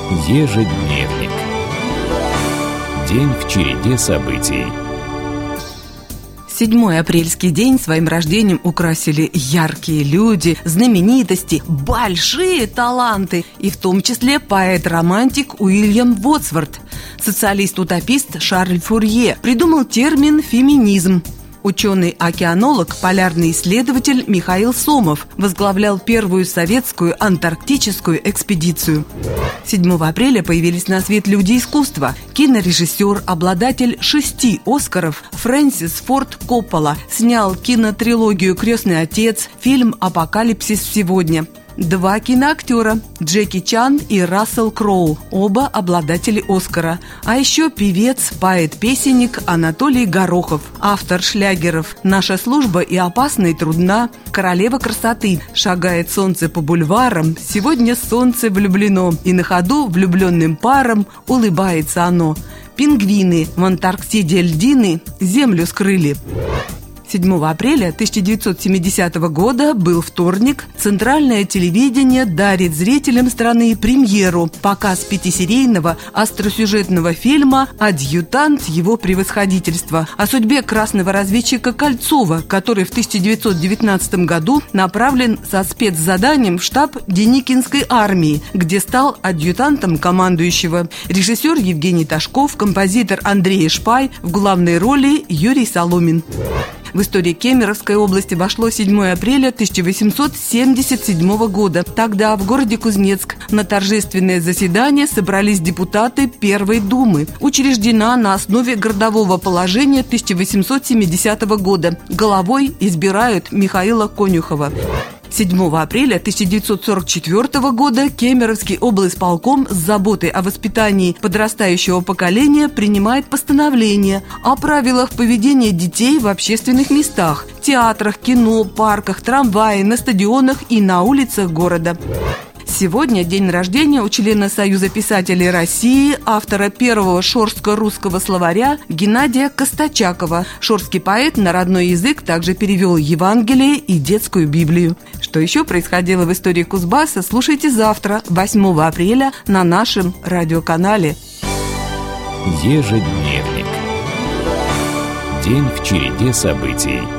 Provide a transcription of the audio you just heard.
Ежедневник. День в череде событий. 7 апрельский день своим рождением украсили яркие люди, знаменитости, большие таланты, и в том числе поэт-романтик Уильям Вордсворт. Социалист-утопист Шарль Фурье придумал термин «феминизм». Ученый-океанолог, полярный исследователь Михаил Сомов возглавлял первую советскую антарктическую экспедицию. 7 апреля появились на свет люди искусства. Кинорежиссер, обладатель 6 «Оскаров» Фрэнсис Форд Коппола снял кинотрилогию «Крестный отец», фильм «Апокалипсис сегодня». 2 киноактера – Джеки Чан и Рассел Кроу, оба обладатели «Оскара». А еще певец, поэт-песенник Анатолий Горохов, автор шлягеров «Наша служба и опасна и трудна», «Королева красоты», «Шагает солнце по бульварам», «Сегодня солнце влюблено», и на ходу влюбленным парам улыбается оно. «Пингвины», «В Антарктиде льдины», «Землю скрыли». 7 апреля 1970 года был вторник. Центральное телевидение дарит зрителям страны премьеру – показ 5-серийного остросюжетного фильма «Адъютант его превосходительства» о судьбе красного разведчика Кольцова, который в 1919 году направлен со спецзаданием в штаб Деникинской армии, где стал адъютантом командующего. Режиссер Евгений Ташков, композитор Андрей Шпай, в главной роли Юрий Соломин. В истории Кемеровской области вошло 7 апреля 1877 года. Тогда в городе Кузнецк на торжественное заседание собрались депутаты Первой Думы. Учреждена на основе городового положения 1870 года. Головой избирают Михаила Конюхова. 7 апреля 1944 года Кемеровский облисполком с заботой о воспитании подрастающего поколения принимает постановление о правилах поведения детей в общественных местах – театрах, кино, парках, трамвае, на стадионах и на улицах города. Сегодня день рождения у члена Союза писателей России, автора первого шорстко-русского словаря Геннадия Костачакова. Шорстский поэт на родной язык также перевел Евангелие и детскую Библию. Что еще происходило в истории Кузбасса, слушайте завтра, 8 апреля, на нашем радиоканале. Ежедневник. День в череде событий.